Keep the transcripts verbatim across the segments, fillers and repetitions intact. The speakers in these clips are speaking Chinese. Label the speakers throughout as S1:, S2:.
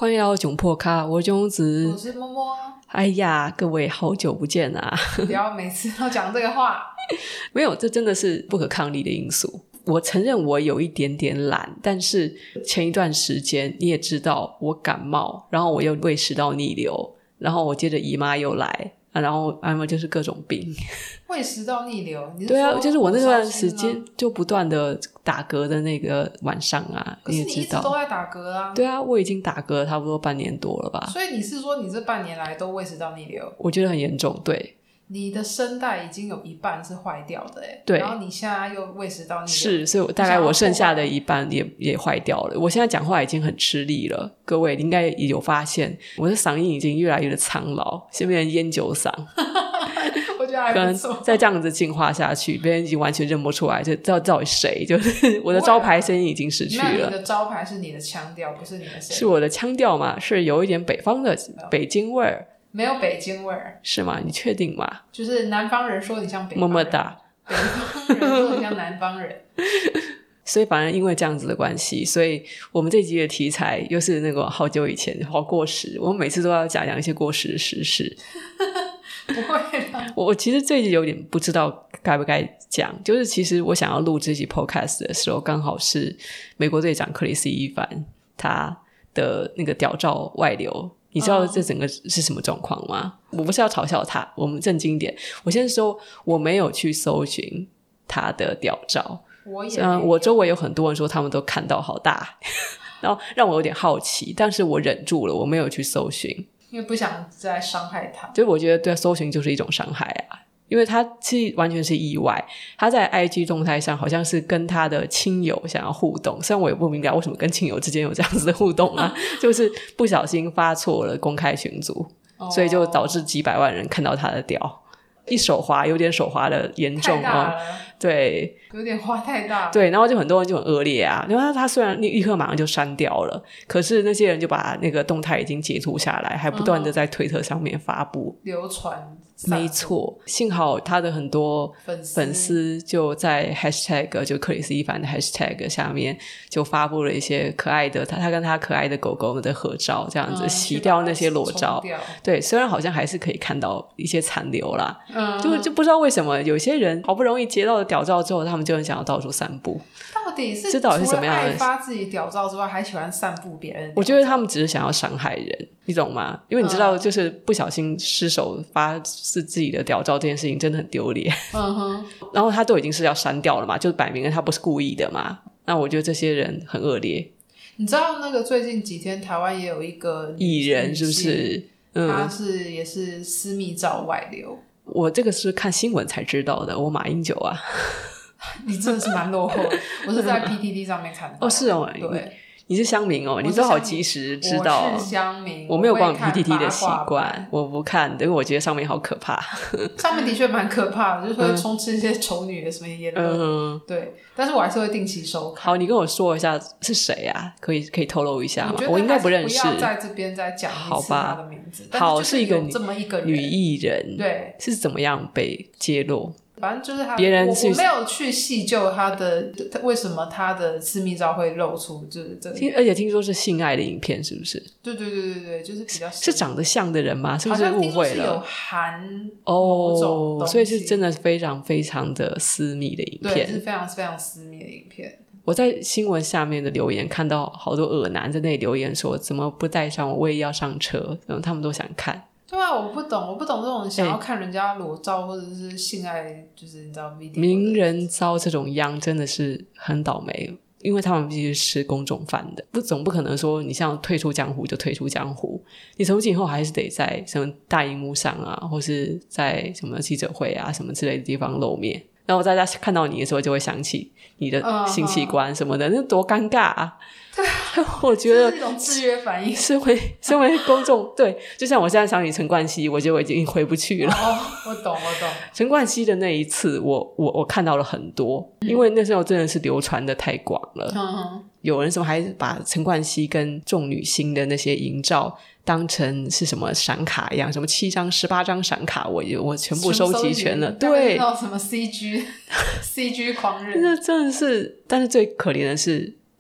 S1: 欢迎来到囧破咖，我是囧子，
S2: 我是摸摸。
S1: 哎呀，各位好久不见啊！
S2: 不要每次都讲这个话。
S1: 没有，这真的是不可抗力的因素。我承认我有一点点懒，但是前一段时间你也知道我感冒，然后我又胃食道逆流，然后我接着姨妈又来、啊、然后要么就是各种病。
S2: 胃食道逆流？你是
S1: 对啊，就是我那段时
S2: 火烧
S1: 间就不断的打嗝的那个晚上啊，
S2: 可是你一直
S1: 也知道
S2: 都在打嗝啊。
S1: 对啊，我已经打嗝了差不多半年多了吧。
S2: 所以你是说你这半年来都胃食道逆流？
S1: 我觉得很严重，对。
S2: 你的声带已经有一半是坏掉的耶，
S1: 对，
S2: 然后你现在又胃食道逆流，
S1: 是，所以大概我剩下的一半也也坏掉了。我现在讲话已经很吃力了，各位应该也有发现，我的嗓音已经越来越的苍老，现在变成烟酒嗓。
S2: 我觉得还不错。
S1: 再这样子进化下去，别人已经完全认不出来，这到到底谁？就是我的招牌声音已经失去了。
S2: 那你的招牌是你的腔调，不是你的声音。
S1: 是我的腔调嘛？是有一点北方的北京味儿。
S2: 没有北京味儿。
S1: 是吗？你确定吗？
S2: 就是南方人说你像北方人，
S1: 么么哒。
S2: 北方人说你像南方人。
S1: 所以反正因为这样子的关系，所以我们这集的题材又是那个好久以前好过时，我们每次都要讲讲一些过时的时事。
S2: 不会啦，
S1: 我我其实这一集有点不知道该不该讲，就是其实我想要录这集 podcast 的时候，刚好是美国队长克里斯伊凡他的那个屌照外流。你知道这整个是什么状况吗？我不是要嘲笑他，我们正经一点。我先说我没有去搜寻他的屌照，
S2: 我也没有。
S1: 我周围有很多人说他们都看到好大，然后让我有点好奇，但是我忍住了，我没有去搜寻，
S2: 因为不想再伤害他。
S1: 就是我觉得对搜寻就是一种伤害啊。因为他是完全是意外，他在 I G 动态上好像是跟他的亲友想要互动，虽然我也不明白为什么跟亲友之间有这样子的互动啊，就是不小心发错了公开群组、哦、所以就导致几百万人看到他的屌，一手滑有点手滑的严重
S2: 太大了、
S1: 哦、对，
S2: 有点滑太大了。
S1: 对，然后就很多人就很恶劣啊，因为他他虽然立刻马上就删掉了，可是那些人就把那个动态已经截图下来，还不断的在推特上面发布、
S2: 嗯、流传。
S1: 没错，幸好他的很多粉丝就在 hashtag 就克里斯伊凡的 hashtag 下面就发布了一些可爱的他他跟他可爱的狗狗的合照，这样子、嗯、洗掉那些裸照。对，虽然好像还是可以看到一些残留啦、嗯、就就不知道为什么有些人好不容易接到的屌照之后，他们就很想要到处散步。
S2: 到底是
S1: 这到底是什么样的？
S2: 除了爱发自己屌照之外，还喜欢散布别人？
S1: 我觉得他们只是想要伤害人，你懂吗？因为你知道，就是不小心失手发是自己的屌照这件事情真的很丢脸。嗯哼。然后他都已经是要删掉了嘛，就摆明了他不是故意的嘛。那我觉得这些人很恶劣。
S2: 你知道那个最近几天台湾也有一个
S1: 艺人是不是？
S2: 嗯，他是也是私密照外流。
S1: 我这个是看新闻才知道的，我马英九啊。
S2: 你真的是蛮落后的。我是在 P T T 上面看到。
S1: 哦，是哦，对，你是乡民哦，你都好及时知道。
S2: 我是乡民，
S1: 我没有逛 P T T 的习惯，我不看，因为我觉得上面好可怕。
S2: 上面的确蛮可怕的，就是会充斥一些丑女的什么言论、嗯。对，但是我还是会定期收看。
S1: 好，你跟我说一下是谁啊？可以可以透露一下吗？我应该不认识。
S2: 不要在这边再讲一次他的名字。
S1: 好，
S2: 是
S1: 一个
S2: 这么一个
S1: 女艺人，
S2: 对，
S1: 是怎么样被揭露？
S2: 反正就是他，
S1: 别人是
S2: 我, 我没有去细究他的为什么他的私密照会露出，就是这个，
S1: 而且听说是性爱的影片，是不是？
S2: 对对对对对，就是比较
S1: 是长得像的人吗？是不是误会了？
S2: 好像听说是有含某种东西，
S1: 哦，所以是真的非常非常的私密的影片，
S2: 对，是非常非常私密的影片。
S1: 我在新闻下面的留言看到好多恶男在那里留言说，怎么不带上我，我也要上车，他们都想看。
S2: 对啊，我不懂，我不懂这种想要看人家裸照、欸、或者是性爱，就是你知道 video
S1: 名人遭这种殃真的是很倒霉，因为他们必须吃公众饭的，不总不可能说你像退出江湖就退出江湖，你从今以后还是得在什么大荧幕上啊，或是在什么记者会啊什么之类的地方露面，然后大家看到你的时候就会想起你的性器官什么的，那、uh-huh. 多尴尬啊。
S2: 对，
S1: 我觉得
S2: 是一种制约反应。
S1: 身为身为公众，对，就像我现在想起陈冠希，我觉得我已经回不去了。
S2: 哦，我懂，我懂。
S1: 陈冠希的那一次，我我我看到了很多，因为那时候真的是流传的太广了。嗯，有人什么还把陈冠希跟众女星的那些营照当成是什么闪卡一样，什么七张、十八张闪卡，我我全部收集全了。对，
S2: 到什么 C G C G 狂人，
S1: 那真的是，但是最可怜的是。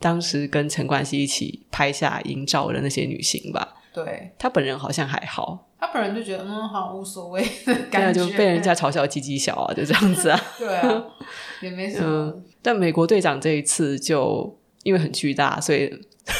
S1: 当时跟陈冠希一起拍下营照的那些女星吧。
S2: 对，
S1: 他本人好像还好，
S2: 他本人就觉得嗯好无所谓的感觉，
S1: 就被人家嘲笑鸡鸡小啊，就这样子啊。
S2: 对啊，也没什么、嗯、
S1: 但美国队长这一次就因为很巨大，所以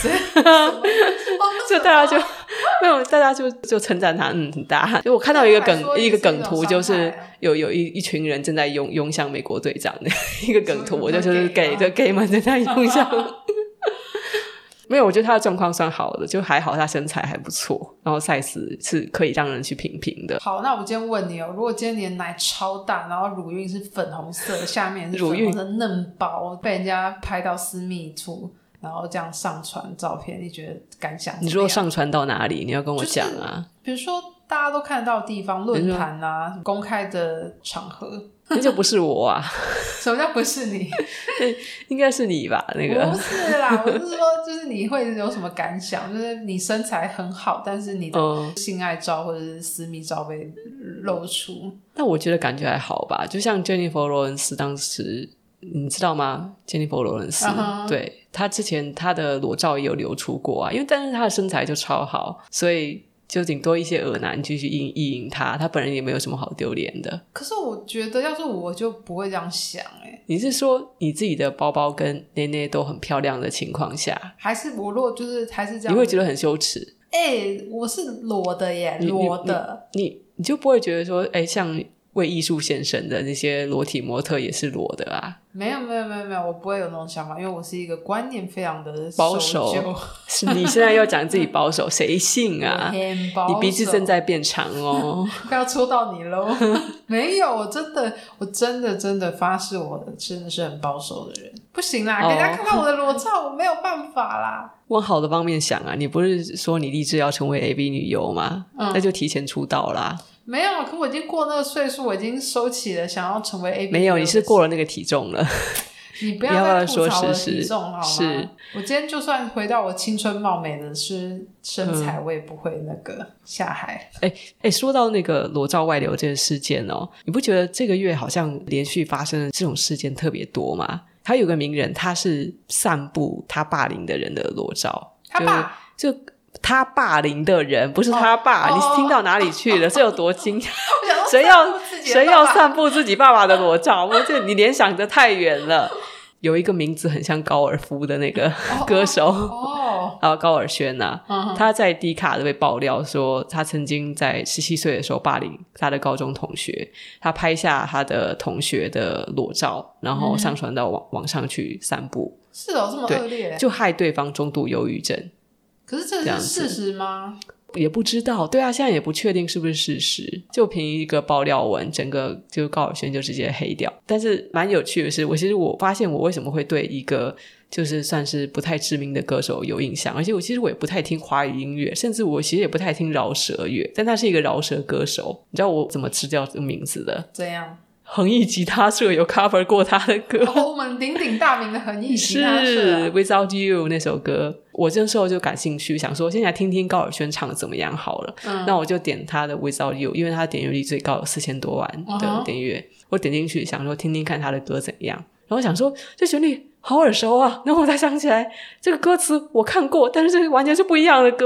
S1: 就大家就没有，大家就就称赞他嗯很大。就我看到一个梗一个梗图，就是有有一一群人正在拥拥向美国队长的一个梗图，我就就是给就 gay 们正在拥向没有，我觉得他的状况算好的，就还好他身材还不错，然后 size 是可以让人去品评的。
S2: 好，那我今天问你哦，如果今天你的奶超大，然后乳晕是粉红色，下面是粉红色嫩包，被人家拍到私密处，然后这样上传照片，你觉得感想怎么样？
S1: 你说上传到哪里？你要跟我讲啊、
S2: 就是、比如说大家都看得到的地方，论坛啊，公开的场合。
S1: 那就不是我啊。
S2: 什么叫不是你？
S1: 应该是你吧，那个
S2: 不是啦，我是说就是你会有什么感想，就是你身材很好，但是你的性爱照或者是私密照被露出。
S1: 那我觉得感觉还好吧，就像 Jennifer Lawrence 当时你知道吗？ Jennifer Lawrence、uh-huh. 对，她之前她的裸照也有流出过啊，因为但是她的身材就超好，所以就顶多一些恶男继续意淫他，他本人也没有什么好丢脸的。
S2: 可是我觉得要是我就不会这样想欸。
S1: 你是说你自己的包包跟内内都很漂亮的情况下，
S2: 还是我如果就是还是这样，
S1: 你会觉得很羞耻？
S2: 欸，我是裸的耶，裸的，
S1: 你 你, 你, 你就不会觉得说欸，像为艺术献身的那些裸体模特也是裸的啊？
S2: 没有没有没有没有，我不会有那种想法，因为我是一个观念非常的
S1: 保守。是你现在要讲自己保守，谁信啊？你鼻子正在变长哦，
S2: 快要戳到你咯。没有，我真的我真的真的发誓，我真的是很保守的人。不行啦，给人家看到我的裸照，我没有办法啦。
S1: 往好的方面想啊，你不是说你立志要成为 A V 女优吗？嗯、那就提前出道啦。
S2: 没有，可我已经过那个岁数，我已经收起了想要成为 A V。
S1: 没有，你是过了那个体重了。
S2: 你不要再吐槽我的体重好吗？是，我今天就算回到我青春貌美的是身材、嗯、我也不会那个下海。
S1: 欸欸，说到那个裸照外流这个事件哦，你不觉得这个月好像连续发生的这种事件特别多吗？他有个名人，他是散布他霸凌的人的裸照。
S2: 他霸
S1: 就就他霸凌的人，不是他爸、哦、你听到哪里去了？这、哦、有多惊讶？谁要谁要散布自己爸爸的裸照？我这你联想得太远了。有一个名字很像高尔夫的那个歌手哦，哦高尔宣啊、嗯、他在 D 卡都被爆料说他曾经在十七岁的时候霸凌他的高中同学，他拍下他的同学的裸照然后上传到网、嗯、网上去散布。
S2: 是哦，这么恶劣，
S1: 就害对方中度忧郁症。
S2: 可是这是事实吗？
S1: 也不知道，对啊，现在也不确定是不是事实，就凭一个爆料文整个就高尔宣就直接黑掉。但是蛮有趣的是，我其实我发现我为什么会对一个就是算是不太知名的歌手有印象，而且我其实我也不太听华语音乐，甚至我其实也不太听饶舌乐，但他是一个饶舌歌手。你知道我怎么知道这个名字的？
S2: 怎样？
S1: 恒毅吉他社有 cover 过他的歌、
S2: 哦、我们鼎鼎大名的恒毅吉他社、啊、
S1: 是 Without You 那首歌，我这时候就感兴趣，想说现在听听高尔宣唱的怎么样好了、嗯、那我就点他的 Without You， 因为他的点阅率最高有四千多万的点阅、uh-huh. 我点进去想说听听看他的歌怎样，然后想说这旋律好耳熟啊，然后我才想起来这个歌词我看过，但是这完全是不一样的歌。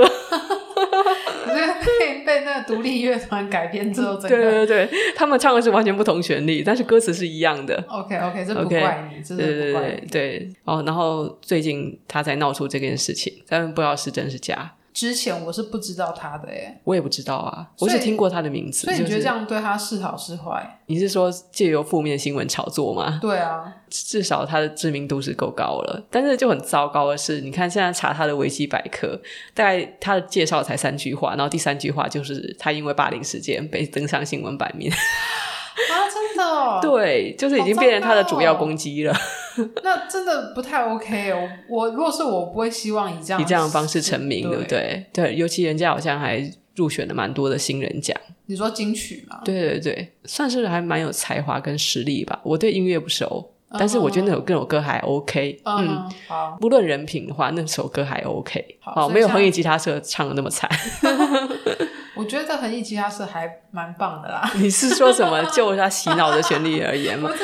S2: 被被那个独立乐团改编之后整个
S1: 对对对，他们唱的是完全不同旋律，但是歌词是一样的。
S2: OK OK， 这不怪你、okay, 这是不怪你。
S1: 对对对对、哦、然后最近他才闹出这件事情，但不知道是真是假。
S2: 之前我是不知道他的耶，
S1: 我也不知道啊，我只听过他的名字。
S2: 所以你觉得这样对他是好是坏、
S1: 就是、你是说借由负面新闻炒作吗？
S2: 对啊，
S1: 至少他的知名度是够高了，但是就很糟糕的是，你看现在查他的维基百科，大概他的介绍才三句话，然后第三句话就是他因为霸凌事件被登上新闻版面。
S2: 啊，真的哦？
S1: 对，就是已经变成他的主要攻击了。
S2: 那真的不太 OK 哦。我如果是我不会希望以这样
S1: 以这样的方式成名，对不对？对，尤其人家好像还入选了蛮多的新人奖。
S2: 你说金曲吗？
S1: 对对对，算是还蛮有才华跟实力吧。我对音乐不熟，但是我觉得那首那首歌还 OK。 嗯, 嗯好，不论人品的话那首歌还 OK。 好，没有恒毅吉他社唱的那么惨。
S2: 我觉得恒毅吉他社还蛮棒的啦。
S1: 你是说什么就他洗脑的旋律而言吗？
S2: 我特别就是他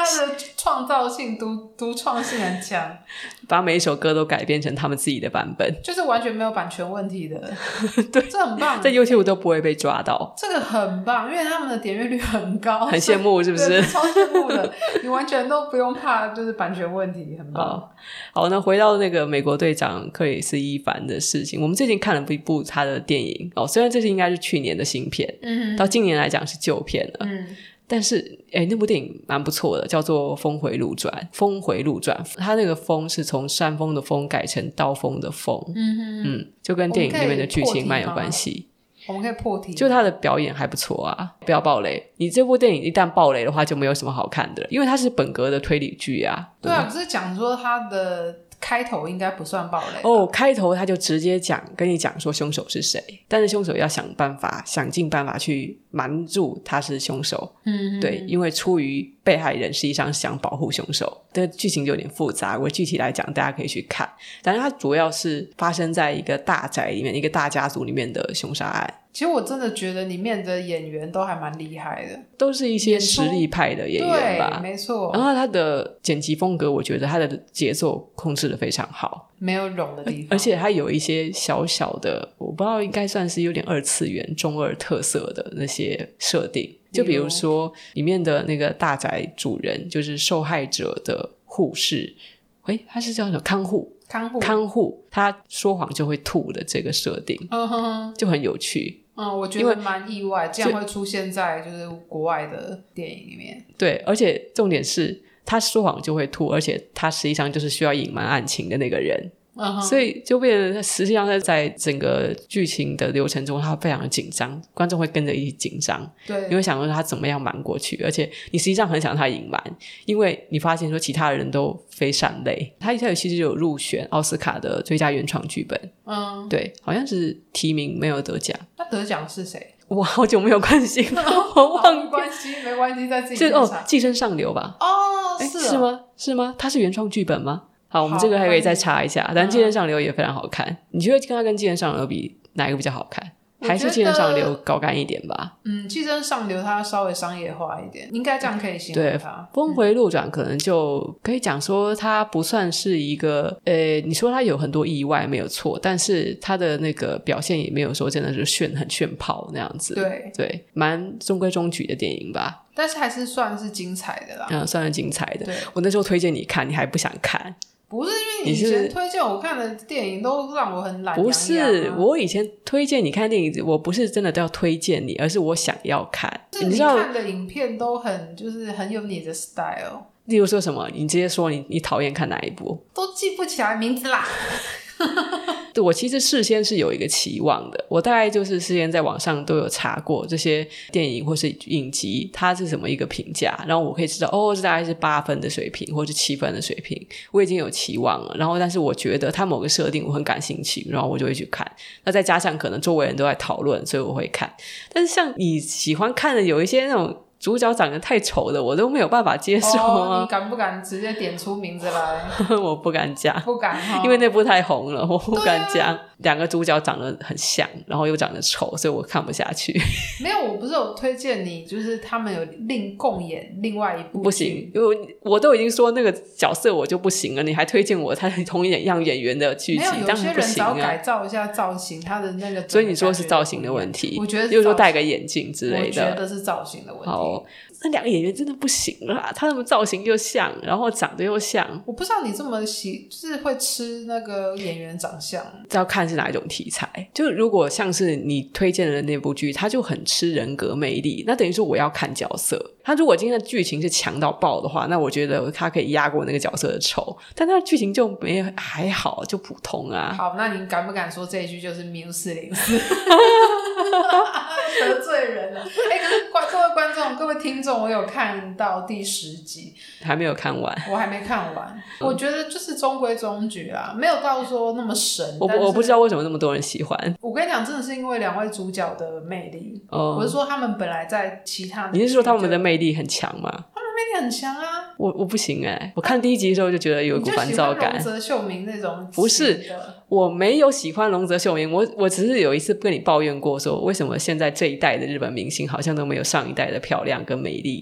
S2: 他的创造性独独创性很强，
S1: 把每一首歌都改编成他们自己的版本，
S2: 就是完全没有版权问题的
S1: 对，
S2: 这很棒，
S1: 在 YouTube 都不会被抓到，
S2: 这个很棒，因为他们的点阅率很高，
S1: 很羡慕是不是？
S2: 超羡慕的你完全都不用怕就是版权问题，很棒。
S1: 好，好，那回到那个美国队长克里斯伊凡的事情，我们最近看了一部他的电影哦，虽然这是应该是去年的新片，嗯，到今年来讲是旧片了，嗯，但是诶那部电影蛮不错的，叫做《峰回路转》。峰回路转，它那个峰是从山峰的峰改成刀锋的锋，嗯哼嗯，就跟电影里面的剧情蛮有关系。
S2: 我们可以破题，
S1: 就他的表演还不错啊，不要爆雷。你这部电影一旦爆雷的话，就没有什么好看的了，因为它是本格的推理剧啊。
S2: 对啊，可是讲说他的开头应该不算爆雷
S1: 哦，开头他就直接讲跟你讲说凶手是谁，但是凶手要想办法想尽办法去瞒住他是凶手，嗯，对，因为出于被害人实际上想保护凶手，这剧情就有点复杂，我具体来讲大家可以去看，但是它主要是发生在一个大宅里面，一个大家族里面的凶杀案。
S2: 其实我真的觉得里面的演员都还蛮厉害的，
S1: 都是一些实力派的演员吧，
S2: 对，没错。
S1: 然后他的剪辑风格我觉得他的节奏控制得非常好，
S2: 没有冗的地方，
S1: 而且他有一些小小的我不知道应该算是有点二次元中二特色的那些设定，就比如说里面的那个大宅主人就是受害者的护士，诶他是叫什么看护
S2: 看护
S1: 看护他说谎就会吐的这个设定，嗯哼，就很有趣。
S2: 嗯，我觉得蛮意外，这样会出现在就是国外的电影里面。
S1: 对，而且重点是他说谎就会吐，而且他实际上就是需要隐瞒案情的那个人。Uh-huh. 所以就变成实际上在在整个剧情的流程中他非常的紧张，观众会跟着一起紧张，对，你会想说他怎么样瞒过去，而且你实际上很想他隐瞒，因为你发现说其他人都非善类。他一开始其实有入选奥斯卡的最佳原创剧本，嗯，对，好像是提名没有得奖。
S2: 那得奖是谁？
S1: 我好久没有关心了我忘
S2: 没关系没关系，在自己去查。
S1: 哦，寄生上流吧。
S2: 哦，是
S1: 是吗是吗他是原创剧本吗？好，我们这个还可以再查一下，但《寄生上流》也非常好看，嗯，你觉得跟它跟《寄生上流》比哪一个比较好看？还是《寄生上流》高干一点吧？
S2: 嗯，《寄生上流》它稍微商业化一点，应该这样可以形容它。
S1: 峰回路转可能就可以讲说它不算是一个呃，你说它有很多意外没有错，但是它的那个表现也没有说真的是炫很炫炮那样子，对对，蛮中规中矩的电影吧，
S2: 但是还是算是精彩的啦。
S1: 嗯，算是精彩的。我那时候推荐你看，你还不想看。
S2: 不是因为你以前推荐我看的电影都让我很懒洋洋，啊，
S1: 不是我以前推荐你看电影，我不是真的都要推荐你，而是我想要看。
S2: 是你看的影片都很就是很有你的 style。
S1: 例如说什么？你直接说你你讨厌看哪一部？
S2: 都记不起来名字啦。
S1: 对，我其实事先是有一个期望的，我大概就是事先在网上都有查过这些电影或是影集它是什么一个评价，然后我可以知道哦，这大概是八分的水平或是七分的水平，我已经有期望了，然后但是我觉得它某个设定我很感兴趣，然后我就会去看，那再加上可能周围人都在讨论，所以我会看。但是像你喜欢看的有一些那种主角长得太丑的我都没有办法接受啊！
S2: 哦，你敢不敢直接点出名字来？
S1: 我不敢讲，
S2: 不敢，哦，
S1: 因为那部太红了，我不敢讲，啊，两个主角长得很像，然后又长得丑，所以我看不下去。
S2: 没有，我不是有推荐你，就是他们有另共演另外一部剧，
S1: 不行，因为我都已经说那个角色我就不行了，你还推荐我他同样演员的剧情，
S2: 没有，有些人只要改造一下造型，他的那个，
S1: 所以你说是造型的问题？
S2: 我觉得，
S1: 比如说戴个眼镜之类的，
S2: 我觉得是造型的问题。
S1: 好，那两个演员真的不行啦，他们造型又像，然后长得又像。
S2: 我不知道你这么喜，就是会吃那个演员长相，
S1: 要看是哪一种题材。就如果像是你推荐的那部剧，它就很吃人格魅力，那等于说我要看角色。他如果今天的剧情是强到爆的话，那我觉得他可以压过那个角色的丑，但他的剧情就没还好，就普通啊。
S2: 好，那你敢不敢说这一句就是缪四零四？得罪人了。哎，可是各位观众各位听众，我有看到第十集，
S1: 还没有看完，
S2: 我还没看完，嗯，我觉得就是中规中矩啦，没有到说那么神。
S1: 我我不知道为什么那么多人喜欢。
S2: 我跟你讲，真的是因为两位主角的魅力，哦，我是说他们本来在其他的，
S1: 你是说他们的魅力很强吗？
S2: 他们魅力很强啊。
S1: 我我不行哎，我看第一集的时候就觉得有一股烦躁感。
S2: 你就喜欢龙泽秀明那种？
S1: 不是，我没有喜欢龙泽秀明，我我只是有一次跟你抱怨过说，为什么现在这一代的日本明星好像都没有上一代的漂亮跟美丽了。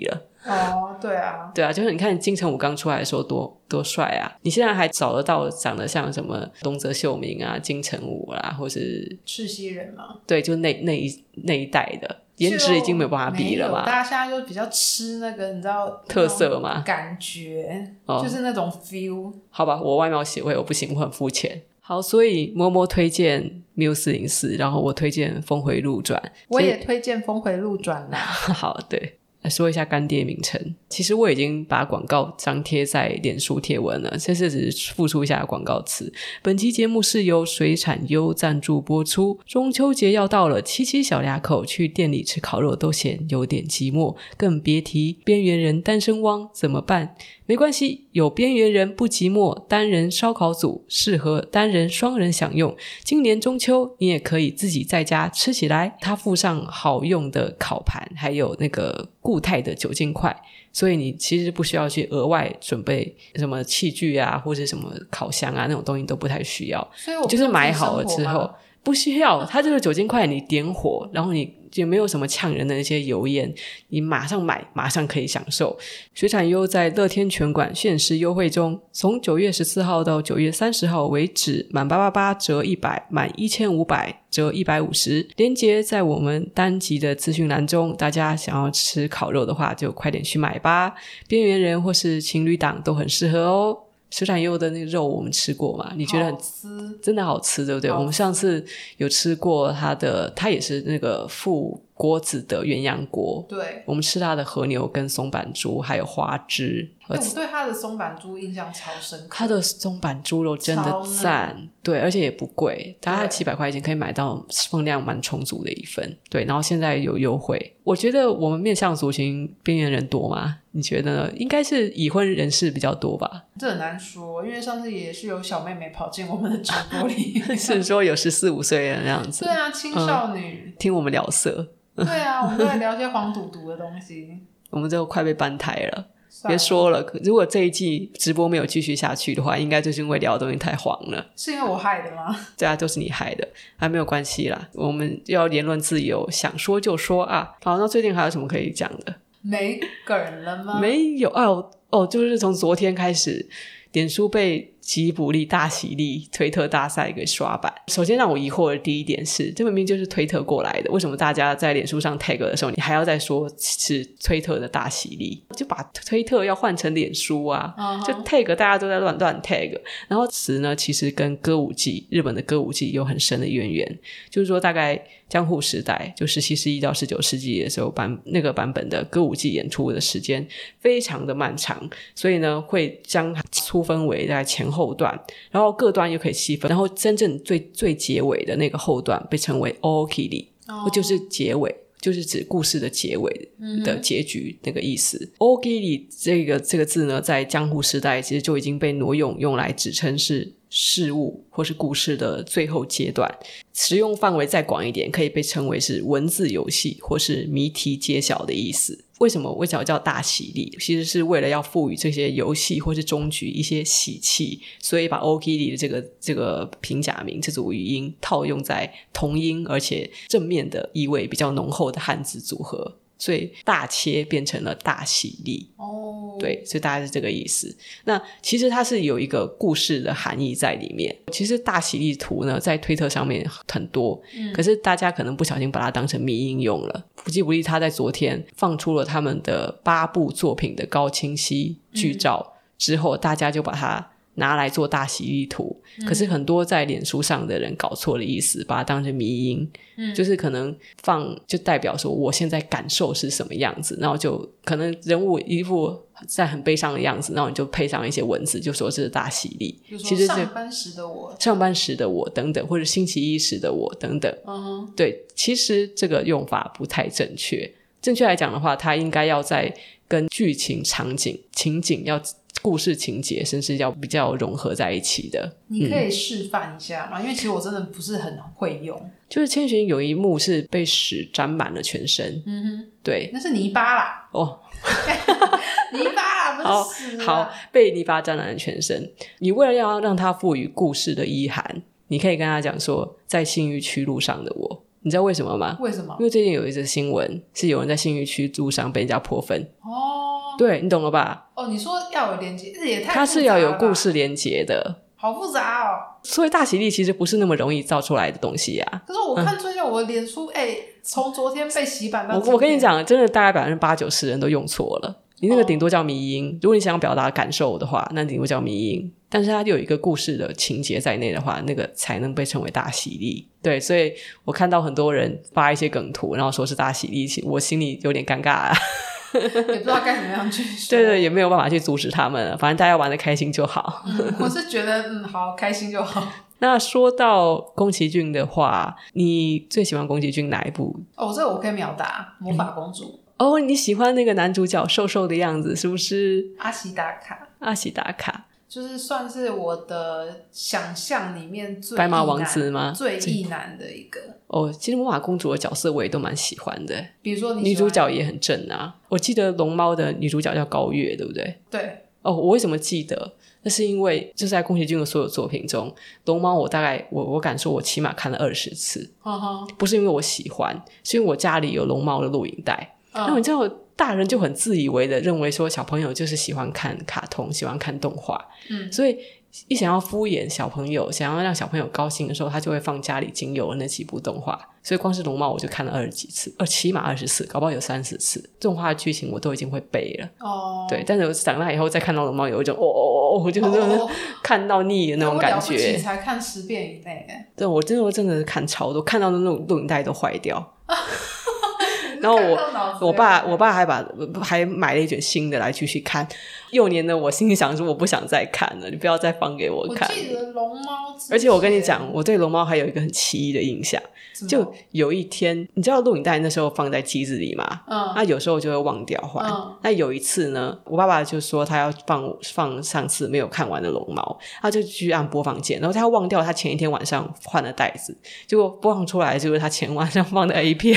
S2: 哦，对啊，
S1: 对啊，就是你看金城武刚出来的时候多多帅啊！你现在还找得到长得像什么东泽秀明啊、金城武啊，或是
S2: 赤西仁嘛？
S1: 对，就那那一那一代的颜值已经没有办法比了嘛。
S2: 大家现在就比较吃那个，你知道
S1: 特色嘛？
S2: 感觉、
S1: 哦、
S2: 就是那种 feel。
S1: 好吧，我外貌协会我不行，我很肤浅。好，所以摸摸推荐 M U 四零四，然后我推荐峰回路转，
S2: 我也推荐峰回路转啦。
S1: 好，对。来说一下干爹名称，其实我已经把广告张贴在脸书贴文了，这次只是复出一下广告词。本期节目是由水产优赞助播出。中秋节要到了，七七小两口去店里吃烤肉都嫌有点寂寞，更别提边缘人单身汪怎么办？没关系，有边缘人不寂寞单人烧烤组，适合单人双人享用。今年中秋你也可以自己在家吃起来，它附上好用的烤盘，还有那个固态的酒精块，所以你其实不需要去额外准备什么器具啊，或者什么烤箱啊，那种东西都不太需要。
S2: 所以我
S1: 就是买好了之后不需要，它这个酒精块你点火，然后你也没有什么呛人的那些油烟，你马上买马上可以享受。水产优在乐天全馆限时优惠中，从九月十四号到九月三十号为止，满八八八折一百，满一千五百折一百五十。连结在我们单集的资讯栏中，大家想要吃烤肉的话就快点去买吧，边缘人或是情侣档都很适合哦。水产优的那个肉我们吃过嘛？你觉得很
S2: 吃？
S1: 真的好吃，对不对？我们上次有吃过它的，它也是那个附锅子的鸳鸯锅。
S2: 对，
S1: 我们吃它的和牛跟松板猪，还有花枝。
S2: 我对它的松板猪印象超深刻，
S1: 它的松板猪肉真的赞，对，而且也不贵，大概七百块钱可以买到分量蛮充足的一份。对，然后现在有优惠。我觉得我们面向族群边缘人多吗？你觉得呢？应该是已婚人士比较多吧？
S2: 这很难说，因为上次也是有小妹妹跑进我们的直播里
S1: 是说有十四五岁的那样子。
S2: 对啊，青少女、
S1: 嗯、听我们聊色。
S2: 对啊，我们都在聊些黄赌毒的东西。
S1: 我们就快被搬台了，别说了。如果这一季直播没有继续下去的话，应该就是因为聊的东西太黄了。
S2: 是因为我害的吗？
S1: 对啊，都是你害的，还没有关系啦。我们要言论自由，想说就说啊。好，那最近还有什么可以讲的？
S2: 没梗了吗？
S1: 没有啊，哦，就是从昨天开始，脸书被吉卜力大喜力推特大赛给刷版。首先让我疑惑的第一点是，这明明就是推特过来的，为什么大家在脸书上 tag 的时候，你还要再说是推特的大喜力？就把推特要换成脸书啊， uh-huh. 就 tag 大家都在乱乱 tag。然后词呢，其实跟歌舞伎，日本的歌舞伎有很深的渊源，就是说大概江户时代，就十七世纪到十九世纪的时候，版那个版本的歌舞伎演出的时间非常的漫长，所以呢会将粗分为大概前后段，然后各段又可以细分，然后真正最最结尾的那个后段被称为 okiri，
S2: 哦，
S1: 就是结尾，就是指故事的结尾的结局那个意思。okiri 这个这个字呢，在江户时代其实就已经被挪用用来指称是事物或是故事的最后阶段，使用范围再广一点，可以被称为是文字游戏或是谜题揭晓的意思。为什么为什么叫大喜力？其实是为了要赋予这些游戏或是终局一些喜气，所以把 okiri 的这个这个平假名这组语音套用在同音而且正面的意味比较浓厚的汉字组合，所以大切变成了大喜力。
S2: 哦，
S1: 对，所以大概是这个意思。那其实它是有一个故事的含义在里面。其实大喜力图呢在推特上面很多、嗯、可是大家可能不小心把它当成迷因用了。吉卜力他在昨天放出了他们的八部作品的高清晰剧照、嗯、之后，大家就把它拿来做大喜力图、嗯、可是很多在脸书上的人搞错了意思，把它当成迷因、嗯、就是可能放就代表说我现在感受是什么样子，然后就可能人物一副在很悲伤的样子，然后你就配上一些文字就说这是大喜力，
S2: 其实上班时的我
S1: 上班时的我等等，或者星期一时的我等等、uh-huh. 对，其实这个用法不太正确。正确来讲的话，它应该要在跟剧情场景情景要故事情节甚至要比较融合在一起的。
S2: 你可以示范一下吗、嗯、因为其实我真的不是很会用。
S1: 就是千寻有一幕是被屎沾满了全身。
S2: 嗯哼，
S1: 对，
S2: 那是泥巴啦。
S1: 哦
S2: 泥巴啦，不是屎啊。
S1: 好，好，被泥巴沾满了全身。你为了要让它赋予故事的意涵，你可以跟他讲说在信义区路上的我。你知道为什么吗？
S2: 为什么？
S1: 因为最近有一则新闻是有人在信义区路上被人家泼粪。
S2: 哦，
S1: 对，你懂了吧？
S2: 哦，你说要有连结，这也太复杂了吧，
S1: 它是要有故事连结的，
S2: 好复杂哦。
S1: 所以大喜利其实不是那么容易造出来的东西啊。
S2: 可是我看最近我的脸书，哎、嗯，从昨天被洗版到今天，
S1: 我我跟你讲，真的大概百分之八九十人都用错了。你那个顶多叫迷因、哦、如果你想要表达感受的话，那顶多叫迷因，但是它有一个故事的情节在内的话，那个才能被称为大喜利。对，所以我看到很多人发一些梗图，然后说是大喜利，我心里有点尴尬啊。
S2: 也不知道该怎么样去说。
S1: 对对，也没有办法去阻止他们了，反正大家玩得开心就好。
S2: 嗯、我是觉得嗯，好，开心就好。
S1: 那说到宫崎骏的话，你最喜欢宫崎骏哪一部？
S2: 哦，这个我可以秒答，魔法公主。
S1: 嗯、哦，你喜欢那个男主角瘦瘦的样子是不是？
S2: 阿喜达卡。
S1: 阿喜达卡
S2: 就是算是我的想象里面最
S1: 白马王子吗？
S2: 最异男的一个。
S1: 哦，其实魔法公主的角色我也都蛮喜欢的，
S2: 比如说你
S1: 女主角也很正啊。我记得龙猫的女主角叫高月，对不对？
S2: 对。
S1: 哦，我为什么记得？那是因为就是在宫崎骏的所有作品中，龙猫我大概我我敢说我起码看了二十次。
S2: 呵呵，
S1: 不是因为我喜欢，是因为我家里有龙猫的录影带。然后你知道大人就很自以为的认为说小朋友就是喜欢看卡通，喜欢看动画，嗯，所以一想要敷衍小朋友，想要让小朋友高兴的时候，他就会放家里仅有的那几部动画。所以光是龙猫我就看了二十几次，呃，起码二十次，搞不好有三十次。动画的剧情我都已经会背了。哦，对，但是我长大以后再看到龙猫，有一种哦哦哦，就是哦看到腻的那种感觉。
S2: 我了不起才看十遍以内。
S1: 对，我真的真的看超多，看到的那种录影带都坏掉。然后我我爸我爸还把还买了一卷新的来继续看。幼年的我心里想说我不想再看了，你不要再放给我看。
S2: 我记得龙猫，
S1: 而且我跟你讲，我对龙猫还有一个很奇异的印象，就有一天你知道录影带那时候放在机子里嘛，嗯，那有时候就会忘掉换、嗯、那有一次呢，我爸爸就说他要放放上次没有看完的龙猫，他就去按播放键，然后他忘掉他前一天晚上换了带子，结果播放出来就是他前晚上放的 A 片。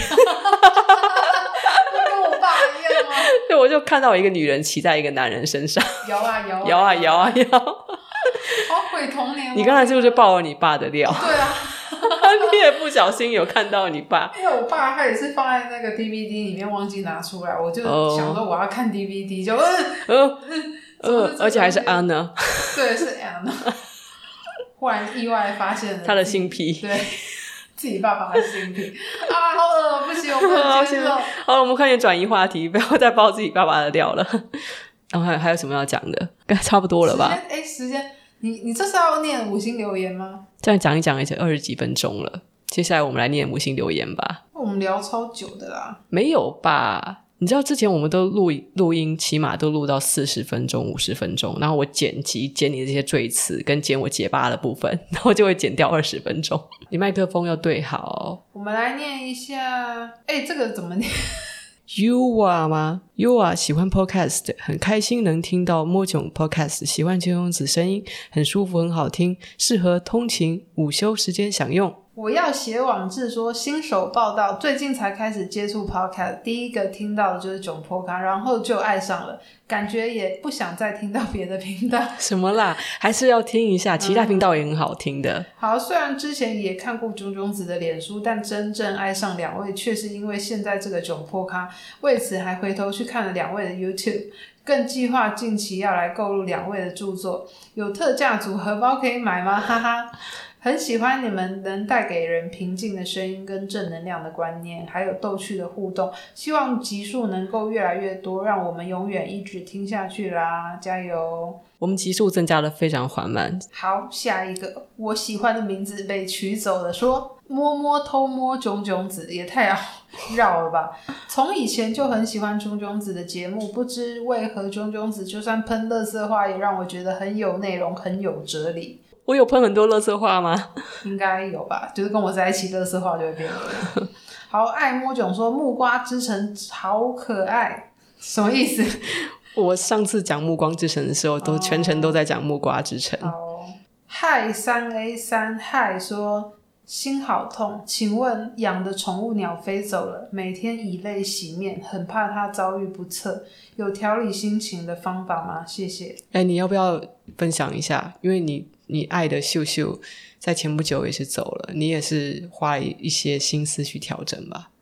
S1: 对，我就看到一个女人骑在一个男人身上
S2: 摇啊摇啊
S1: 摇啊摇啊摇，
S2: 好毁童年、哦、
S1: 你刚才是不是爆了你爸的料？
S2: 对啊。
S1: 你也不小心有看到你爸，
S2: 因为我爸他也是放在那个 D V D 里面忘记拿出来，我就想说我要看 D V D、oh. 就嗯
S1: 嗯嗯，而且还是 Anna，
S2: 对，是 Anna。忽然意外发现了
S1: 他的性癖，
S2: 对，自己爸爸的性癖啊，好恶，不行，我不能接受。
S1: 好了，我们快点转移话题，不要再爆自己爸爸的料了。然后还还有什么要讲的？差不多了吧？
S2: 哎，时间，你你这是要念五星留言吗？
S1: 这样讲一讲，已经二十几分钟了。接下来我们来念五星留言吧。
S2: 我们聊超久的啦。
S1: 没有吧？你知道之前我们都录录音起码都录到四十分钟五十分钟，然后我剪辑剪你的这些赘词跟剪我结巴的部分，然后就会剪掉二十分钟。你麦克风要对好。
S2: 我们来念一下，诶这个怎么念
S1: ？Yua 吗 ？Yua 喜欢 podcast， 很开心能听到摸囧 podcast， 喜欢九永子声音，很舒服很好听，适合通勤午休时间享用。
S2: 我要写网志说新手报道，最近才开始接触 podcast， 第一个听到的就是囧 podcast， 然后就爱上了，感觉也不想再听到别的频道。
S1: 什么啦，还是要听一下，其他频道也很好听的、嗯、
S2: 好，虽然之前也看过囧囧子的脸书，但真正爱上两位却是因为现在这个囧 podcast， 为此还回头去看了两位的 YouTube， 更计划近期要来购入两位的著作，有特价组荷包可以买吗？哈哈。很喜欢你们能带给人平静的声音跟正能量的观念，还有逗趣的互动，希望集数能够越来越多，让我们永远一直听下去啦，加油。
S1: 我们集数增加的非常缓慢。
S2: 好，下一个我喜欢的名字被取走了，说摸摸偷摸囧囧子，也太绕了吧。从以前就很喜欢囧囧子的节目，不知为何囧囧子就算喷垃圾话也让我觉得很有内容，很有哲理。
S1: 我有喷很多垃圾话吗？
S2: 应该有吧，就是跟我在一起垃圾话就会变了。好，爱摸囧说木瓜之城好可爱，什么意思？
S1: 我上次讲暮光之城的时候都全程都在讲木瓜之城。
S2: 好，嗨 三 A 三 嗨说心好痛，请问养的宠物鸟飞走了，每天以泪洗面，很怕它遭遇不测，有调理心情的方法吗？谢谢。
S1: 哎，你要不要分享一下？因为你你爱的秀秀在前不久也是走了，你也是花了一些心思去调整吧？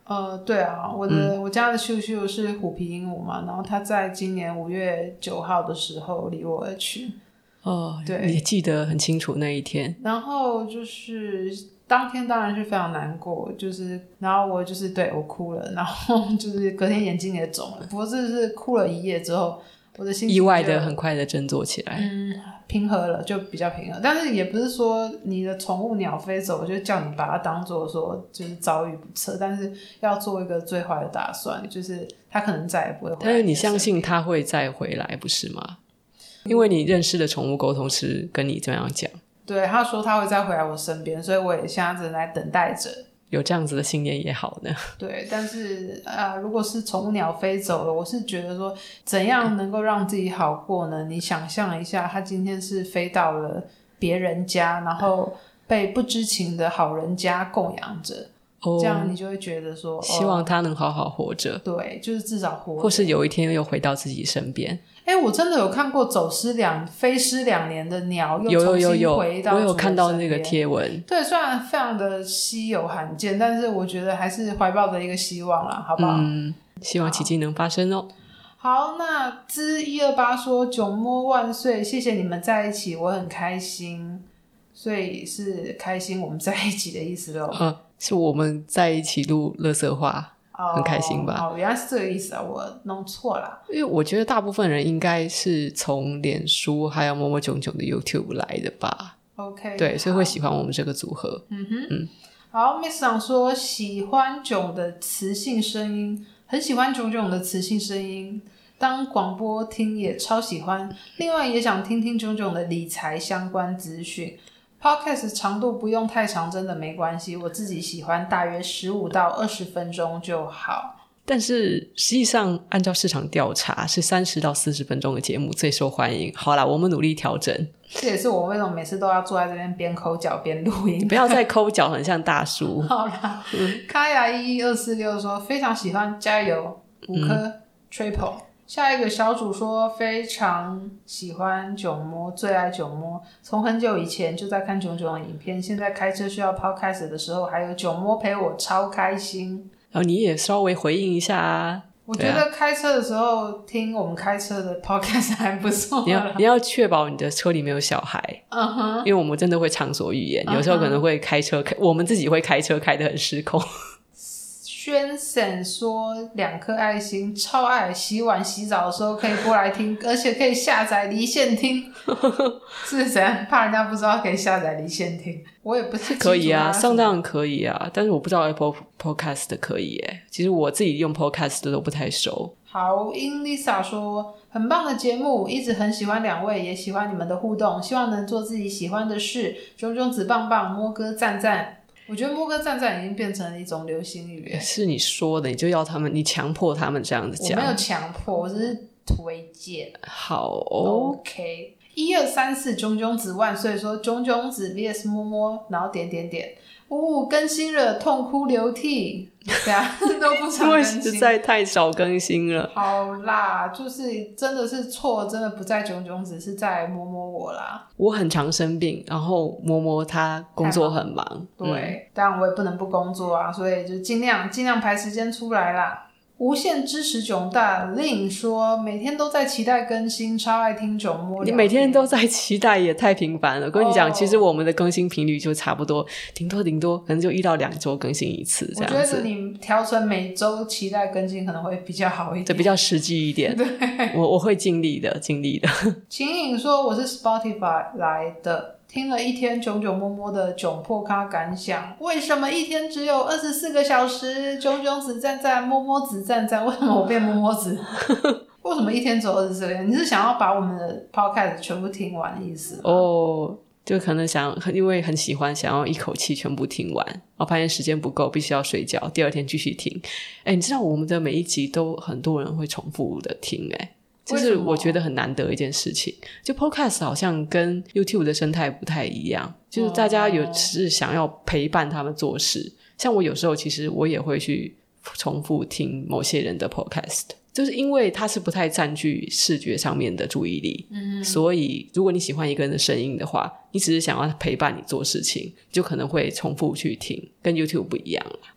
S2: 呃，对啊，我的、嗯、我家的秀秀是虎皮鹦鹉嘛，然后他在今年五月九号的时候离我而去。
S1: 哦，
S2: 对，
S1: 你记得很清楚那一天。
S2: 然后就是当天当然是非常难过，就是然后我就是对我哭了，然后就是隔天眼睛也肿了，不过这是哭了一夜之后，我的心情
S1: 意外的很快的振作起来，
S2: 嗯，平和了，就比较平和。但是也不是说你的宠物鸟飞走就叫你把它当做说就是遭遇不测，但是要做一个最坏的打算，就是它可能再也不会回来。
S1: 但是你相信它会再回来不是吗？因为你认识的宠物沟通师跟你这样讲，
S2: 对，他说他会再回来我身边，所以我也现在正在等待着。
S1: 有这样子的信念也好呢。
S2: 对，但是呃，如果是宠物鸟飞走了，我是觉得说怎样能够让自己好过呢？你想象一下，它今天是飞到了别人家，然后被不知情的好人家供养着。哦、这样你就会觉得说
S1: 希望他能好好活着、
S2: 哦、对，就是至少活着，
S1: 或是有一天又回到自己身边。
S2: 哎，我真的有看过走失两飞失两年的鸟又重新回到主人身边。有有有有，
S1: 我有看到那个贴文。
S2: 对，虽然非常的稀有罕见，但是我觉得还是怀抱着一个希望啦，好不好？
S1: 嗯，希望奇迹能发生哦。
S2: 好，那之一二八说囧摸万岁，谢谢你们在一起，我很开心，所以是开心我们在一起的意思咯。
S1: 嗯，是我们在一起录垃圾话。很开心吧？
S2: 哦，原来是这个意思啊，我弄错了。
S1: 因为我觉得大部分人应该是从脸书还有摸摸囧囧的 YouTube 来的吧。
S2: OK，
S1: 对，所以会喜欢我们这个组合。
S2: 嗯哼，嗯，好 ，Miss 长说喜欢囧的磁性声音，很喜欢囧囧的磁性声音，当广播听也超喜欢。另外也想听听囧囧的理财相关资讯。Podcast 长度不用太长，真的没关系，我自己喜欢大约十五到二十分钟就好。
S1: 但是实际上按照市场调查是三十到四十分钟的节目最受欢迎。好啦，我们努力调整。
S2: 这也是我为什么每次都要坐在这边边抠脚边录音。
S1: 你不要再抠脚，很像大叔。
S2: 好啦，卡雅一一二四六说非常喜欢，加油，五颗、嗯、triple。下一个小主说非常喜欢囧摸，最爱囧摸，从很久以前就在看囧囧的影片，现在开车需要podcast的时候还有囧摸陪我，超开心。
S1: 然后你也稍微回应一下啊。
S2: 我觉得开车的时候听我们开车的 podcast 还不错。
S1: 你要你要确保你的车里没有小孩。
S2: 嗯哼，
S1: 因为我们真的会畅所欲言，有时候可能会开车开，我们自己会开车开得很失控。
S2: 宣审说两颗爱心，超爱，洗碗洗澡的时候可以播来听，而且可以下载离线听。是怎样？怕人家不知道可以下载离线听？我也不是
S1: 可以啊，上当然可以啊，但是我不知道 Apple Podcast 可以耶。其实我自己用 Podcast 都不太熟。
S2: 好，英 Lisa 说很棒的节目，一直很喜欢两位，也喜欢你们的互动，希望能做自己喜欢的事。炯炯子棒棒，摸哥赞赞。我觉得摸哥赞赞已经变成了一种流行语。
S1: 是你说的，你就要他们，你强迫他们这样子讲。
S2: 我没有强迫，我只是推荐。
S1: 好、哦、
S2: OK。一二三四，炯炯子万岁！说炯炯子 V S 摸摸，然后点点点。哦，更新了，痛哭流涕。对啊，都不常更新，
S1: 因为实在太少更新了。
S2: 好啦，就是真的是错，真的不在炯炯子，是在摸摸我啦。
S1: 我很常生病，然后摸摸他工作很忙。忙
S2: 对、嗯，当然我也不能不工作啊，所以就尽量尽量排时间出来啦。无限支持囧大 Lin 说每天都在期待更新，超爱听囧摸。
S1: 你每天都在期待也太频繁了。我跟你讲、哦、其实我们的更新频率就差不多，顶多顶多可能就一到两周更新一次这样子。
S2: 我觉得你调成每周期待更新可能会比较好一点，
S1: 这比较实际一点。
S2: 对，
S1: 我我会尽力的尽力的。
S2: 秦颖说我是 Spotify 来的，听了一天囧囧摸摸的囧破咖感想，为什么一天只有二十四个小时？囧囧子赞赞，摸摸子赞赞，为什么我变摸摸子？为什么一天只有二十四个小时？你是想要把我们的 podcast 全部听完的意思吗？
S1: 哦，就可能想因为很喜欢，想要一口气全部听完，然后发现时间不够，必须要睡觉，第二天继续听。哎，你知道我们的每一集都很多人会重复的听，哎。就是我觉得很难得一件事情，就 podcast 好像跟 YouTube 的生态不太一样，就是大家有是想要陪伴他们做事、哦、像我有时候其实我也会去重复听某些人的 podcast， 就是因为它是不太占据视觉上面的注意力、嗯、所以如果你喜欢一个人的声音的话，你只是想要陪伴你做事情，就可能会重复去听，跟 YouTube 不一样。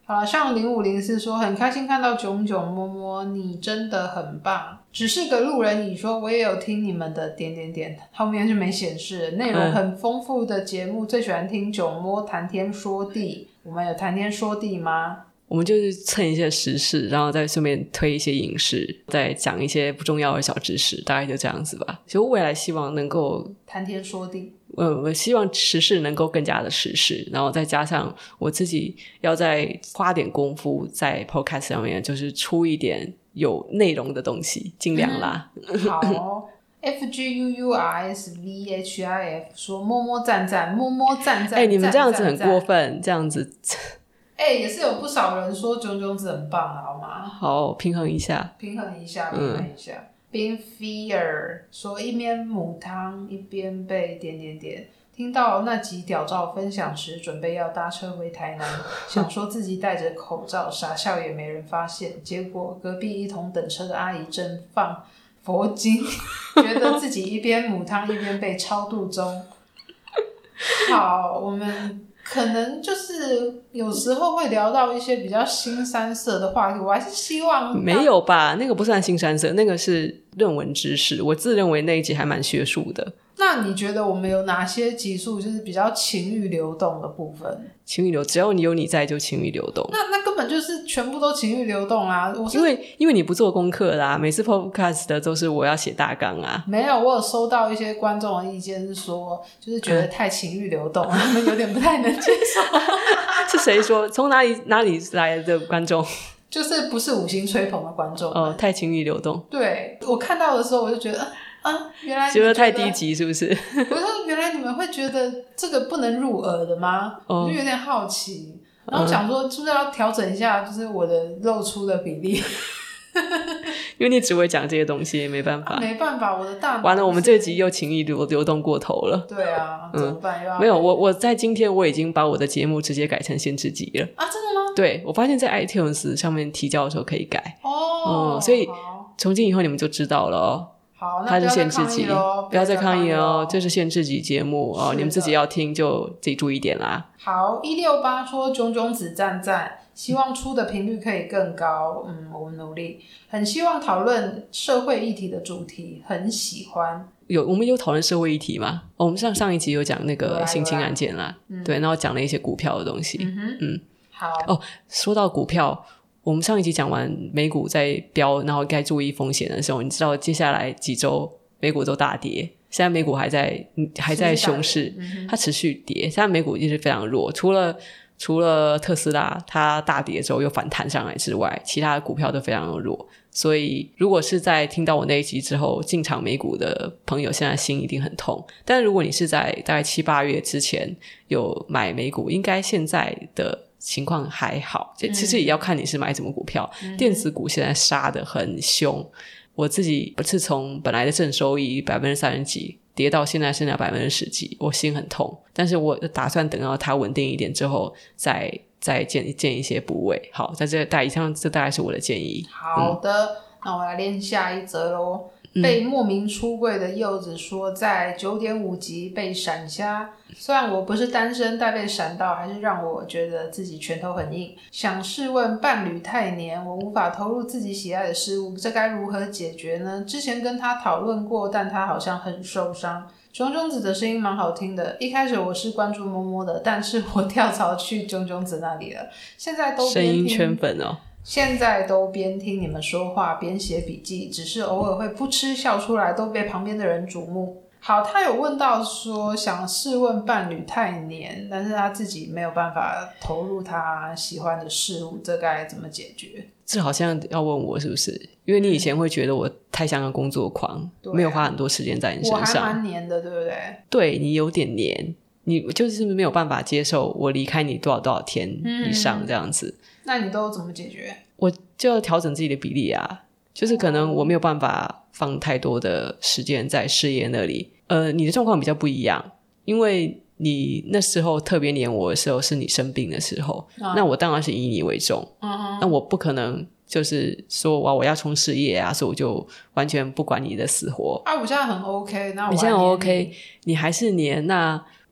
S2: 好了，像零五零四说很开心看到囧囧摸摸，你真的很棒。只是个路人乙说我也有听你们的点点点，后面就没显示，内容很丰富的节目、嗯、最喜欢听囧摸谈天说地。我们有谈天说地吗？
S1: 我们就是蹭一些时事，然后再顺便推一些影视，再讲一些不重要的小知识，大概就这样子吧。就未来希望能够
S2: 谈天说地，
S1: 呃，我希望时事能够更加的时事，然后再加上我自己要再花点功夫在 podcast 上面，就是出一点有内容的东西，尽量啦。
S2: 嗯、好F G U U R S V H I F 说摸摸赞赞，摸摸赞赞。
S1: 哎、欸，你们这样子很过分，这样子。
S2: 哎、欸，也是有不少人说囧囧子很棒，好吗？
S1: 好，平衡一下，
S2: 平衡一下，平衡一下。Bin Fear 说一边母汤一边被点点点，听到那集屌照分享时，准备要搭车回台南，想说自己戴着口罩傻笑也没人发现，结果隔壁一同等车的阿姨正放佛经，觉得自己一边母汤一边被超度中。好，我们可能就是有时候会聊到一些比较腥羶色的话题，我还是希望
S1: 没有吧，那个不算腥羶色，那个是论文知识，我自认为那一集还蛮学术的。
S2: 那你觉得我们有哪些集数就是比较情欲流动的部分？
S1: 情欲流，只要你有你在就情欲流动。
S2: 那那根本就是全部都情欲流动啦！我是
S1: 因为因为你不做功课啦，每次 podcast 的都是我要写大纲啊。
S2: 没有，我有收到一些观众的意见是说，就是觉得太情欲流动，嗯、他们有点不太能接受。
S1: 是谁说？从哪里哪里来的观众？
S2: 就是不是五星吹捧的观众
S1: 哦，太情欲流动。
S2: 对，我看到的时候我就觉得啊，原来
S1: 觉得太低级是不是？
S2: 我说原来你们会觉得这个不能入耳的吗？哦、我就有点好奇，然后我想说是不是要调整一下，就是我的露出的比例。
S1: 因为你只会讲这些东西，没办法，
S2: 啊、没办法，我的大脑
S1: 完了，我们这集又情欲流流动过头了。
S2: 对啊，怎么办？嗯、又要
S1: 没有，我我在今天我已经把我的节目直接改成限制级了
S2: 啊！真的吗？
S1: 对，我发现在 iTunes 上面提交的时候可以改
S2: 哦、
S1: 嗯，所以从今以后你们就知道了哦。
S2: 好，
S1: 它是限制级，
S2: 不要
S1: 再抗议哦，这是限制级节目哦，你们自己要听就自己注意点啦。
S2: 好，一六八说囧囧子赞赞，希望出的频率可以更高，嗯，我们努力，很希望讨论社会议题的主题，很喜欢。
S1: 有我们有讨论社会议题吗？哦、我们上上一集有讲那个性侵案件啦，嗯、对，然后讲了一些股票的东西。
S2: 嗯哼，
S1: 嗯，
S2: 好。
S1: 哦，说到股票。我们上一集讲完美股在飙，然后该注意风险的时候，你知道接下来几周美股都大跌，现在美股还在还在熊市、嗯、它持续跌，现在美股一直非常弱，除了除了特斯拉它大跌之后又反弹上来之外，其他的股票都非常弱。所以如果是在听到我那一集之后进场美股的朋友，现在心一定很痛，但如果你是在大概七八月之前有买美股，应该现在的情况还好，其实也要看你是买什么股票、嗯、电子股现在杀得很凶，我自己是从本来的正收益 百分之三十 几跌到现在剩下 百分之十 几，我心很痛，但是我打算等到它稳定一点之后再再建建一些部位。好，在这大以上这大概是我的建议。
S2: 好的、嗯、那我来练下一则咯。被莫名出柜的柚子说在 九点五 集被闪瞎，虽然我不是单身，但被闪到还是让我觉得自己拳头很硬。想试问伴侣太黏，我无法投入自己喜爱的事物，这该如何解决呢？之前跟他讨论过，但他好像很受伤。囧囧子的声音蛮好听的，一开始我是关注摸摸的，但是我跳槽去囧囧子那里了，现在都
S1: 声音圈粉哦。
S2: 现在都边听你们说话边写笔记，只是偶尔会噗嗤笑出来，都被旁边的人瞩目。好，他有问到说想试问伴侣太黏，但是他自己没有办法投入他喜欢的事物，这该怎么解决？
S1: 这好像要问我是不是？因为你以前会觉得我太像个工作狂、啊、没有花很多时间在你身上。
S2: 我还蛮黏的，对不对？
S1: 对，你有点黏，你就是没有办法接受我离开你多少多少天以上这样子、嗯、
S2: 那你都怎么解决？
S1: 我就要调整自己的比例啊，就是可能我没有办法放太多的时间在事业那里。呃，你的状况比较不一样，因为你那时候特别黏我的时候是你生病的时候、啊、那我当然是以你为重、嗯、那我不可能就是说哇我要冲事业啊，所以我就完全不管你的死活
S2: 啊。我现在很 OK， 那我
S1: 你现在 OK 你还是黏，那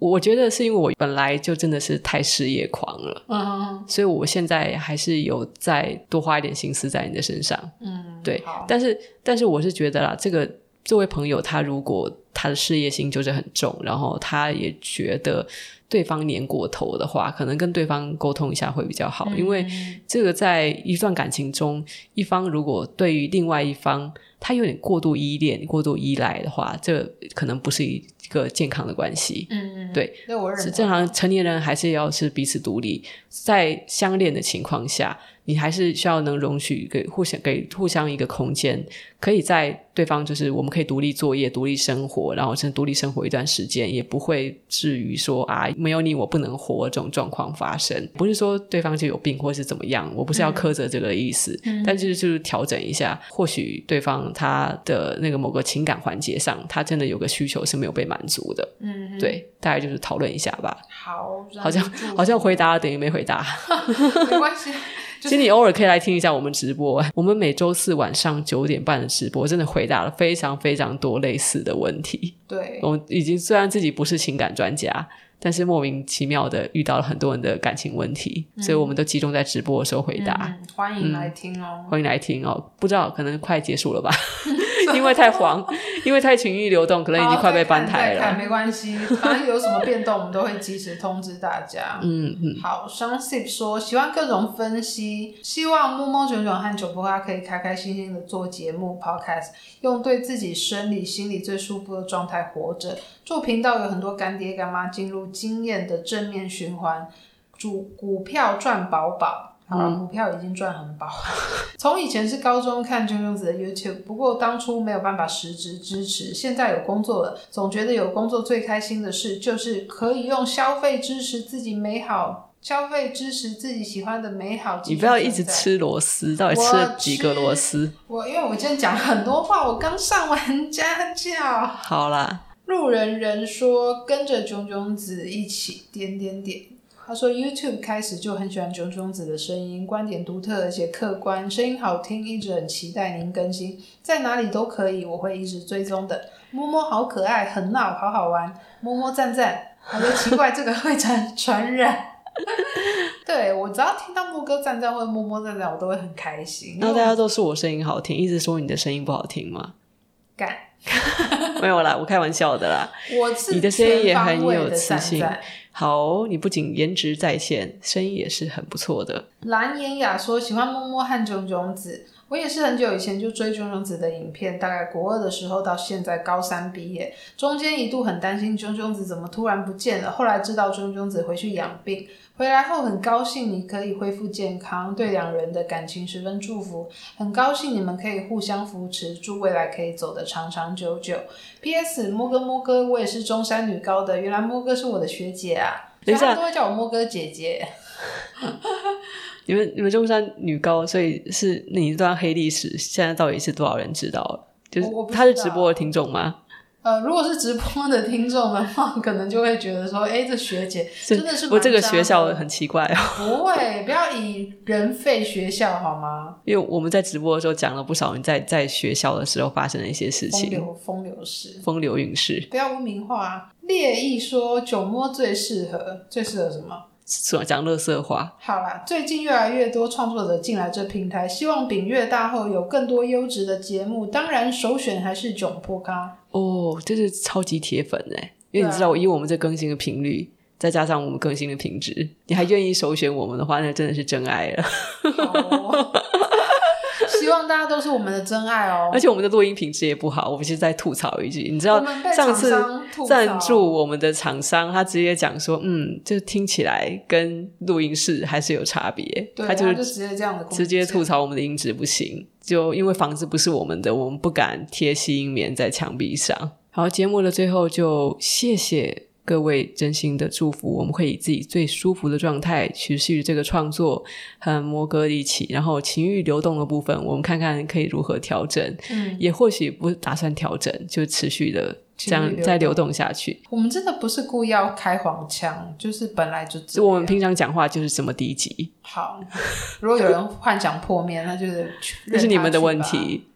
S1: 我觉得是因为我本来就真的是太事业狂了，嗯，所以我现在还是有再多花一点心思在你的身上，嗯，对，但是但是我是觉得啦，这个这位朋友他如果他的事业心就是很重，然后他也觉得对方黏过头的话，可能跟对方沟通一下会比较好，嗯，因为这个在一段感情中，一方如果对于另外一方他有点过度依恋过度依赖的话，这可能不是一个健康的关系，嗯，对，对我认同，正常成年人还是要是彼此独立，在相恋的情况下你还是需要能容许给互相给互相一个空间，可以在对方就是我们可以独立作业独立生活，然后甚至独立生活一段时间，也不会至于说啊没有你我不能活这种状况发生，不是说对方就有病或是怎么样，我不是要苛责这个意思，嗯，但就是就是调整一下，或许对方他的那个某个情感环节上他真的有个需求是没有被满足的，嗯，对，大概就是讨论一下吧。
S2: 好，
S1: 好像好像回答了等于没回答
S2: 没关系
S1: 其实你偶尔可以来听一下我们直播，我们每周四晚上九点半的直播真的回答了非常非常多类似的问题，
S2: 对，
S1: 我们已经虽然自己不是情感专家，但是莫名其妙的遇到了很多人的感情问题，嗯，所以我们都集中在直播的时候回答，
S2: 嗯，欢迎来听哦，
S1: 嗯，欢迎来听哦，不知道可能快结束了吧因为太黄因为太情欲流动可能已经快被搬台了，
S2: 再看没关系，反正有什么变动我们都会及时通知大家嗯嗯。好，商 Sip 说喜欢各种分析，希望摸摸囧囧和九婆咖可以开开心心的做节目 podcast， 用对自己生理心理最舒服的状态活着，做频道有很多干爹干妈进入经验的正面循环，主股票赚饱饱，好了，股票已经赚很饱。从以前是高中看炯炯子的 YouTube， 不过当初没有办法实质支持，现在有工作了，总觉得有工作最开心的事就是可以用消费支持自己美好，消费支持自己喜欢的美好。
S1: 你不要一直吃螺丝，到底吃了几个螺丝？
S2: 我因为我今天讲很多话，我刚上完家教。
S1: 好啦，
S2: 路人人说跟着炯炯子一起点点点。他说 YouTube 开始就很喜欢炯炯子的声音，观点独特而且客观，声音好听，一直很期待您更新，在哪里都可以，我会一直追踪的。摸摸好可爱，很闹，好好玩，摸摸赞赞。好的，奇怪，这个会传传染。对，我只要听到摸哥赞赞或者摸摸赞赞，我都会很开心。
S1: 然后大家都说我声音好听，一直说你的声音不好听吗？
S2: 干
S1: 没有啦，我开玩笑的啦。
S2: 我是
S1: 你的声音也很有磁性。好，你不仅颜值在线，声音也是很不错的。
S2: 蓝妍雅说喜欢摸摸和炯炯子，我也是很久以前就追炯炯子的影片，大概国二的时候到现在高三毕业，中间一度很担心炯炯子怎么突然不见了，后来知道炯炯子回去养病，回来后很高兴你可以恢复健康，对两人的感情十分祝福，很高兴你们可以互相扶持，祝未来可以走得长长久久。 P S 摸哥摸哥，我也是中山女高的，原来摸哥是我的学姐啊，所以他们都会叫我摸哥姐姐。
S1: 你们你们中山女高，所以是你这段黑历史现在到底是多少人知道？就是他是直播的听众吗？
S2: 呃，如果是直播的听众的话，可能就会觉得说，哎，这学姐真的是蛮渣的。
S1: 我这个学校很奇怪哦。
S2: 不会，不要以人废学校好吗？
S1: 因为我们在直播的时候讲了不少你在在学校的时候发生的一些事情，
S2: 风流风流事，
S1: 风流韵事。
S2: 不要污名化。列意说九摸最适合，最适合什么？
S1: 讲垃圾话。
S2: 好啦，最近越来越多创作者进来这平台，希望饼越大后有更多优质的节目，当然首选还是囧波咖
S1: 哦，这是超级铁粉耶，因为你知道以我们这更新的频率再加上我们更新的品质，你还愿意首选我们的话，那真的是真爱了。
S2: 好希望大家都是我们的真爱哦。
S1: 而且我们的录音品质也不好，我们是在吐槽一句，你知道上次赞助我们的厂商他直接讲说嗯，就听起来跟录音室还是有差别，
S2: 对，
S1: 他就
S2: 直接这样的
S1: 直接吐槽我们的音质不行，就因为房子不是我们的，我们不敢贴吸音棉在墙壁上。好，节目的最后就谢谢各位真心的祝福，我们会以自己最舒服的状态持续这个创作和摩哥一起，然后情欲流动的部分我们看看可以如何调整，嗯，也或许不打算调整，就持续的这样再流动下去。
S2: 我们真的不是故意要开黄腔，就是本来就这样，
S1: 我们平常讲话就是这么低级。
S2: 好，如果有人幻想破灭那就是
S1: 那是你们的问题，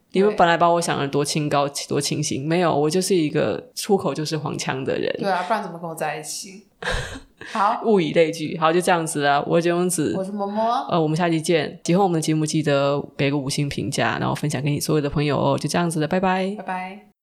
S1: 你们本来把我想的多清高多清新，没有，我就是一个出口就是黄腔的人。
S2: 对啊，不然怎么跟我在一起？好，
S1: 物以类聚，好，就这样子了。我是九公子，
S2: 我是嬷嬷，
S1: 呃，我们下期见。喜欢我们的节目记得给个五星评价，然后分享给你所有的朋友哦。就这样子了，拜拜，
S2: 拜拜。